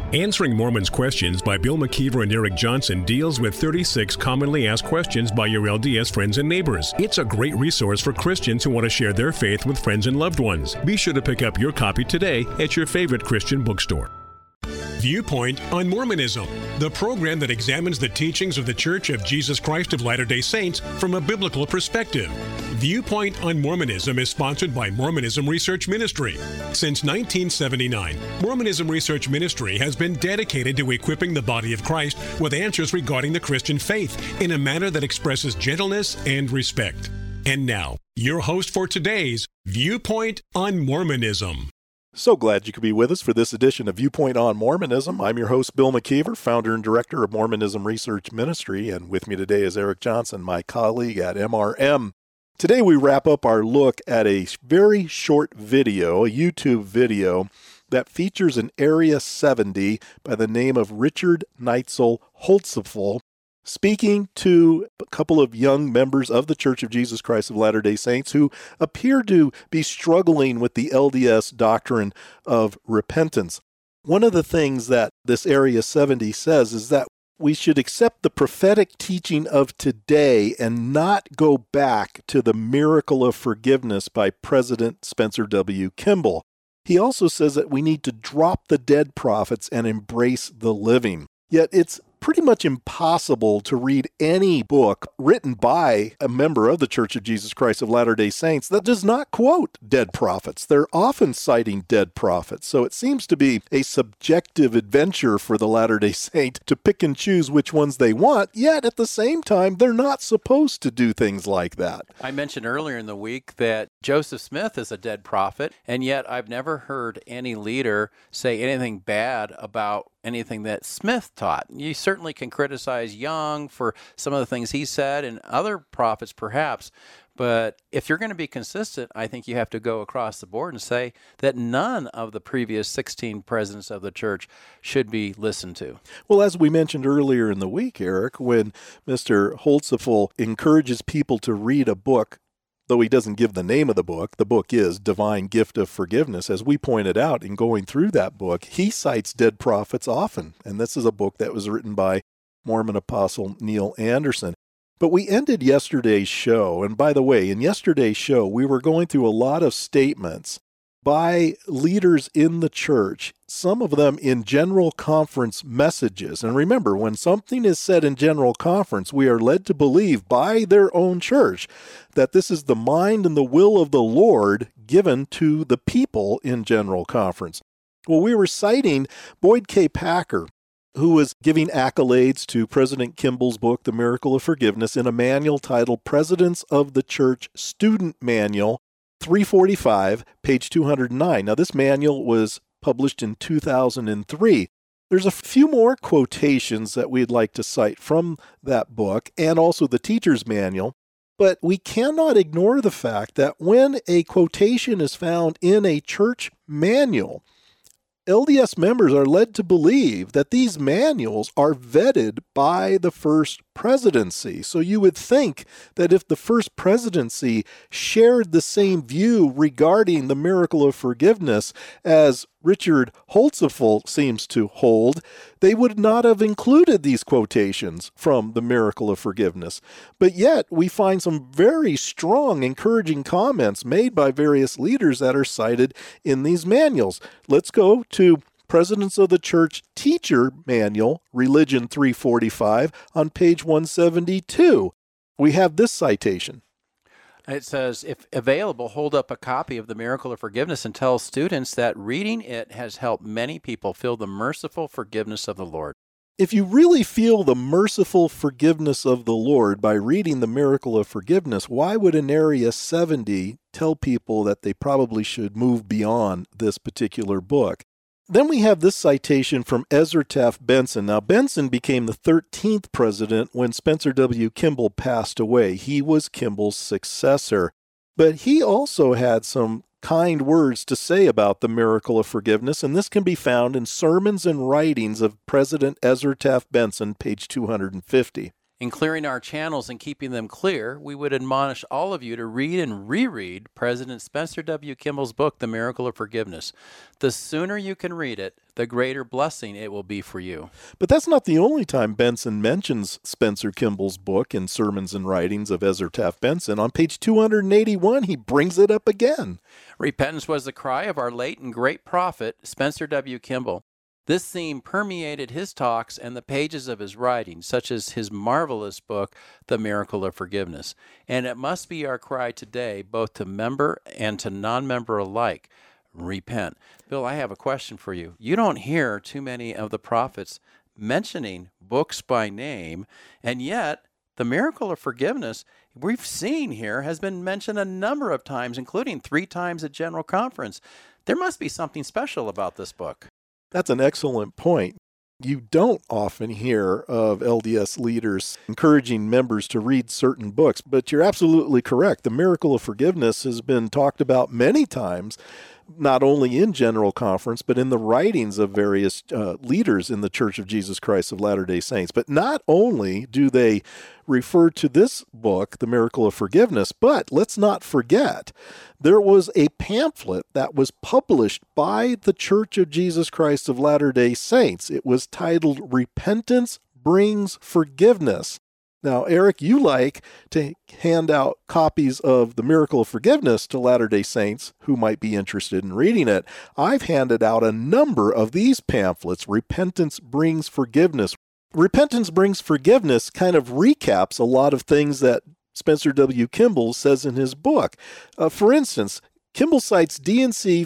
Answering Mormons Questions by Bill McKeever and Eric Johnson deals with 36 commonly asked questions by your LDS friends and neighbors. It's a great resource for Christians who want to share their faith with friends and loved ones. Be sure to pick up your copy today at your favorite Christian bookstore. Viewpoint on Mormonism, the program that examines the teachings of the Church of Jesus Christ of Latter-day Saints from a biblical perspective. Viewpoint on Mormonism is sponsored by Mormonism Research Ministry. Since 1979, Mormonism Research Ministry has been dedicated to equipping the body of Christ with answers regarding the Christian faith in a manner that expresses gentleness and respect. And now, your host for today's Viewpoint on Mormonism. So glad you could be with us for this edition of Viewpoint on Mormonism. I'm your host, Bill McKeever, founder and director of Mormonism Research Ministry, and with me today is Eric Johnson, my colleague at MRM. Today we wrap up our look at a very short video, a YouTube video, that features an Area 70 by the name of Richard Neitzel Holtzapfel, speaking to a couple of young members of the Church of Jesus Christ of Latter-day Saints who appear to be struggling with the LDS doctrine of repentance. One of the things that this Area 70 says is that we should accept the prophetic teaching of today and not go back to the miracle of forgiveness by President Spencer W. Kimball. He also says that we need to drop the dead prophets and embrace the living. Yet it's pretty much impossible to read any book written by a member of the Church of Jesus Christ of Latter-day Saints that does not quote dead prophets. They're often citing dead prophets. So it seems to be a subjective adventure for the Latter-day Saint to pick and choose which ones they want, yet at the same time, they're not supposed to do things like that. I mentioned earlier in the week that Joseph Smith is a dead prophet, and yet I've never heard any leader say anything bad about anything that Smith taught. You certainly can criticize Young for some of the things he said and other prophets perhaps, but if you're going to be consistent, I think you have to go across the board and say that none of the previous 16 presidents of the church should be listened to. Well, as we mentioned earlier in the week, Eric, when Mr. Holtzapfel encourages people to read a book, though he doesn't give the name of the book is Divine Gift of Forgiveness. As we pointed out in going through that book, he cites dead prophets often. And this is a book that was written by Mormon apostle Neil Anderson. But we ended yesterday's show. And by the way, in yesterday's show, we were going through a lot of statements by leaders in the church, some of them in general conference messages. And remember, when something is said in general conference, we are led to believe by their own church that this is the mind and the will of the Lord given to the people in general conference. Well, we were citing Boyd K. Packer, who was giving accolades to President Kimball's book, The Miracle of Forgiveness, in a manual titled Presidents of the Church Student Manual, 345, page 209. Now, this manual was published in 2003. There's a few more quotations that we'd like to cite from that book and also the teacher's manual, but we cannot ignore the fact that when a quotation is found in a church manual, LDS members are led to believe that these manuals are vetted by the First Presidency. So you would think that if the First Presidency shared the same view regarding the miracle of forgiveness as Richard Holtzapfel seems to hold, they would not have included these quotations from the miracle of forgiveness. But yet, we find some very strong, encouraging comments made by various leaders that are cited in these manuals. Let's go to Presidents of the Church Teacher Manual, Religion 345, on page 172. We have this citation. It says, if available, hold up a copy of The Miracle of Forgiveness and tell students that reading it has helped many people feel the merciful forgiveness of the Lord. If you really feel the merciful forgiveness of the Lord by reading The Miracle of Forgiveness, why would an Area 70 tell people that they probably should move beyond this particular book? Then we have this citation from Ezra Taft Benson. Now, Benson became the 13th president when Spencer W. Kimball passed away. He was Kimball's successor. But he also had some kind words to say about the miracle of forgiveness, and this can be found in Sermons and Writings of President Ezra Taft Benson, page 250. In clearing our channels and keeping them clear, we would admonish all of you to read and reread President Spencer W. Kimball's book, The Miracle of Forgiveness. The sooner you can read it, the greater blessing it will be for you. But that's not the only time Benson mentions Spencer Kimball's book in Sermons and Writings of Ezra Taft Benson. On page 281, he brings it up again. Repentance was the cry of our late and great prophet, Spencer W. Kimball. This theme permeated his talks and the pages of his writings, such as his marvelous book, The Miracle of Forgiveness. And it must be our cry today, both to member and to non-member alike. Repent. Bill, I have a question for you. You don't hear too many of the prophets mentioning books by name, and yet the miracle of forgiveness we've seen here has been mentioned a number of times, including 3 times at General Conference. There must be something special about this book. That's an excellent point. You don't often hear of LDS leaders encouraging members to read certain books, but you're absolutely correct. The miracle of forgiveness has been talked about many times, not only in General Conference, but in the writings of various leaders in the Church of Jesus Christ of Latter-day Saints. But not only do they refer to this book, The Miracle of Forgiveness, but let's not forget, there was a pamphlet that was published by the Church of Jesus Christ of Latter-day Saints. It was titled Repentance Brings Forgiveness. Now, Eric, you like to hand out copies of The Miracle of Forgiveness to Latter-day Saints who might be interested in reading it. I've handed out a number of these pamphlets, Repentance Brings Forgiveness. Repentance Brings Forgiveness kind of recaps a lot of things that Spencer W. Kimball says in his book. For instance, Kimball cites D&C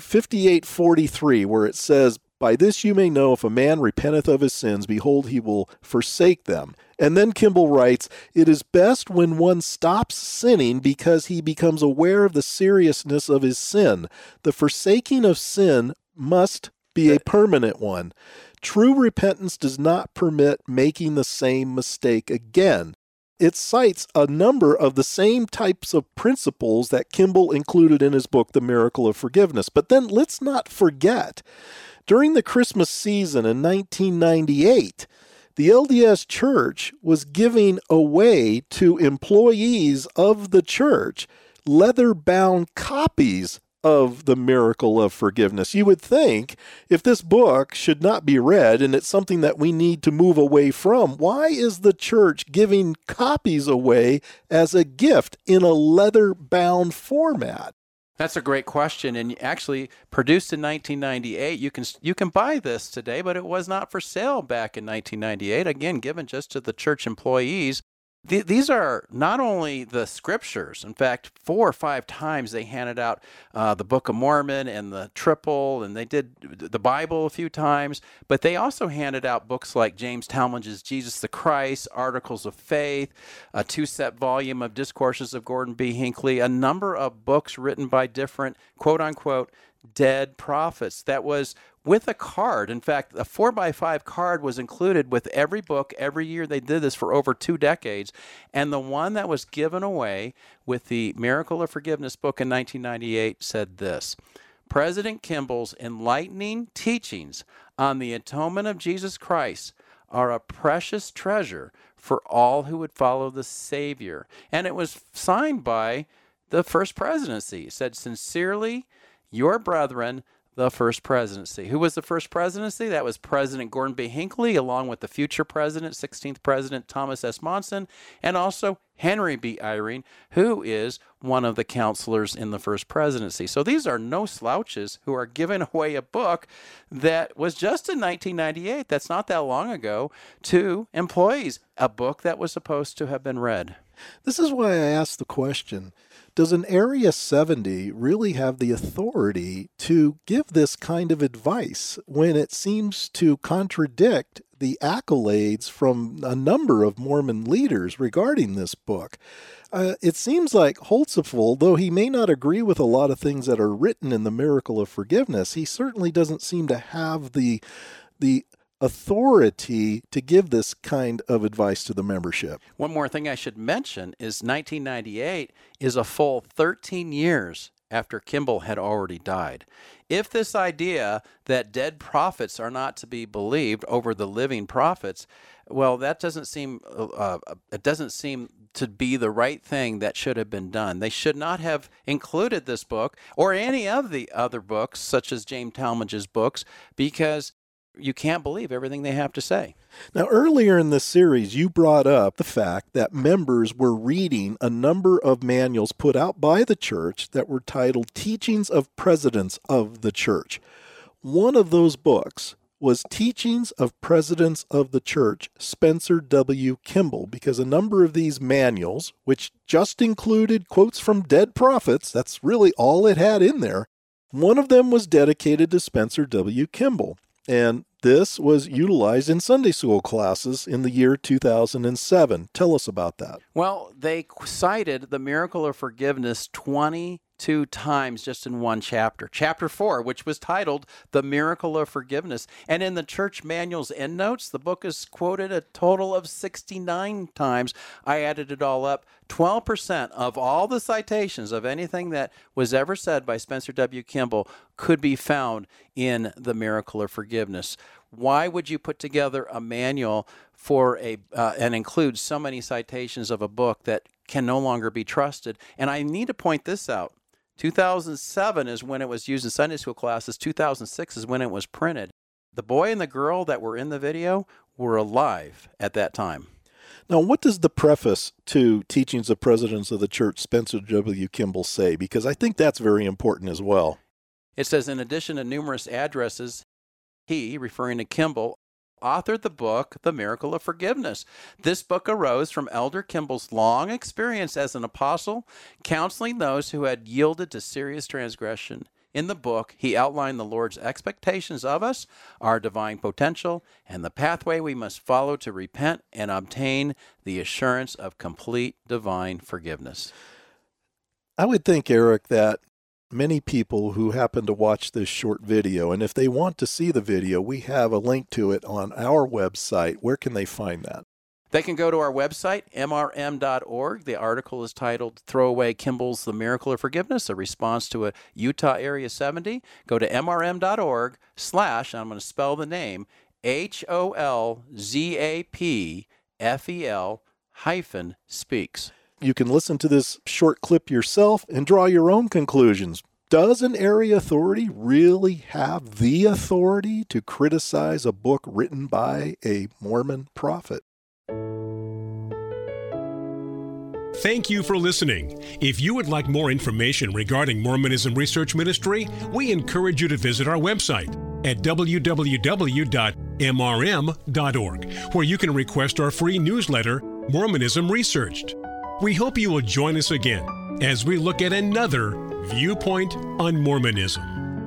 5843, where it says, "By this you may know if a man repenteth of his sins, behold, he will forsake them." And then Kimball writes, "It is best when one stops sinning because he becomes aware of the seriousness of his sin. The forsaking of sin must be a permanent one. True repentance does not permit making the same mistake again." It cites a number of the same types of principles that Kimball included in his book, The Miracle of Forgiveness. But then let's not forget, during the Christmas season in 1998, the LDS Church was giving away to employees of the church leather-bound copies of The Miracle of Forgiveness. You would think if this book should not be read and it's something that we need to move away from, why is the church giving copies away as a gift in a leather-bound format? That's a great question, and actually produced in 1998. You can buy this today, but it was not for sale back in 1998. Again, given just to the church employees. These are not only the scriptures. In fact, 4 or 5 times they handed out the Book of Mormon and the Triple, and they did the Bible a few times, but they also handed out books like James Talmage's Jesus the Christ, Articles of Faith, a 2-set volume of Discourses of Gordon B. Hinckley, a number of books written by different quote-unquote dead prophets that was with a card. In fact, a 4x5 card was included with every book every year. They did this for over 2 decades. And the one that was given away with the Miracle of Forgiveness book in 1998 said this: President Kimball's enlightening teachings on the atonement of Jesus Christ are a precious treasure for all who would follow the Savior. And it was signed by the First Presidency. It said, "Sincerely, your brethren, the First Presidency." Who was the First Presidency? That was President Gordon B. Hinckley, along with the future president, 16th President Thomas S. Monson, and also Henry B. Eyring, who is one of the counselors in the First Presidency. So these are no slouches who are giving away a book that was just in 1998, that's not that long ago, to employees, a book that was supposed to have been read. This is why I asked the question, does an Area 70 really have the authority to give this kind of advice when it seems to contradict the accolades from a number of Mormon leaders regarding this book? It seems like Holtzapfel, though he may not agree with a lot of things that are written in The Miracle of Forgiveness, he certainly doesn't seem to have the authority to give this kind of advice to the membership. One more thing I should mention is 1998 is a full 13 years after Kimball had already died. If this idea that dead prophets are not to be believed over the living prophets, well, that doesn't seem to be the right thing that should have been done. They should not have included this book or any of the other books, such as James Talmage's books, because you can't believe everything they have to say. Now, earlier in this series, you brought up the fact that members were reading a number of manuals put out by the church that were titled Teachings of Presidents of the Church. One of those books was Teachings of Presidents of the Church, Spencer W. Kimball, because a number of these manuals, which just included quotes from dead prophets, that's really all it had in there, one of them was dedicated to Spencer W. Kimball. And this was utilized in Sunday school classes in the year 2007. Tell us about that. Well, they cited the miracle of forgiveness 22 times just in one chapter. Chapter 4, which was titled The Miracle of Forgiveness. And in the church manual's endnotes, the book is quoted a total of 69 times. I added it all up. 12% of all the citations of anything that was ever said by Spencer W. Kimball could be found in The Miracle of Forgiveness. Why would you put together a manual for and include so many citations of a book that can no longer be trusted? And I need to point this out. 2007 is when it was used in Sunday school classes. 2006 is when it was printed. The boy and the girl that were in the video were alive at that time. Now, what does the preface to Teachings of Presidents of the Church, Spencer W. Kimball, say? Because I think that's very important as well. It says, in addition to numerous addresses, he, referring to Kimball, authored the book, The Miracle of Forgiveness. This book arose from Elder Kimball's long experience as an apostle, counseling those who had yielded to serious transgression. In the book, he outlined the Lord's expectations of us, our divine potential, and the pathway we must follow to repent and obtain the assurance of complete divine forgiveness. I would think, Eric, that many people who happen to watch this short video, and if they want to see the video, we have a link to it on our website. Where can they find that? They can go to our website, mrm.org. The article is titled Throw Away Kimball's The Miracle of Forgiveness, a response to a Utah Area 70. Go to mrm.org/ I'm going to spell the name, HOLZAPFEL-speaks. You can listen to this short clip yourself and draw your own conclusions. Does an area authority really have the authority to criticize a book written by a Mormon prophet? Thank you for listening. If you would like more information regarding Mormonism Research Ministry, we encourage you to visit our website at www.mrm.org, where you can request our free newsletter, Mormonism Researched. We hope you will join us again as we look at another viewpoint on Mormonism.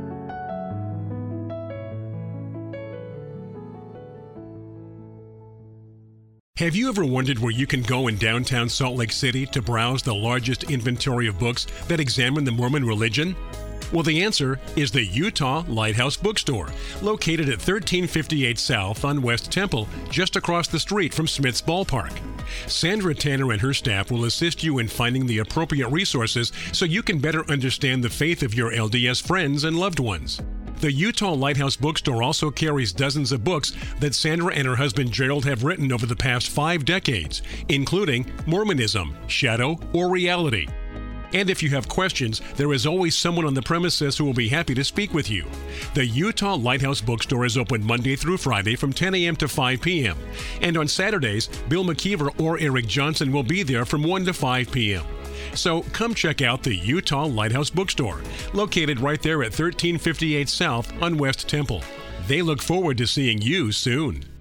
Have you ever wondered where you can go in downtown Salt Lake City to browse the largest inventory of books that examine the Mormon religion? Well, the answer is the Utah Lighthouse Bookstore, located at 1358 South on West Temple, just across the street from Smith's Ballpark. Sandra Tanner and her staff will assist you in finding the appropriate resources so you can better understand the faith of your LDS friends and loved ones. The Utah Lighthouse Bookstore also carries dozens of books that Sandra and her husband Gerald have written over the past 5 decades, including Mormonism, Shadow, or Reality. And if you have questions, there is always someone on the premises who will be happy to speak with you. The Utah Lighthouse Bookstore is open Monday through Friday from 10 a.m. to 5 p.m. And on Saturdays, Bill McKeever or Eric Johnson will be there from 1 to 5 p.m. So come check out the Utah Lighthouse Bookstore, located right there at 1358 South on West Temple. They look forward to seeing you soon.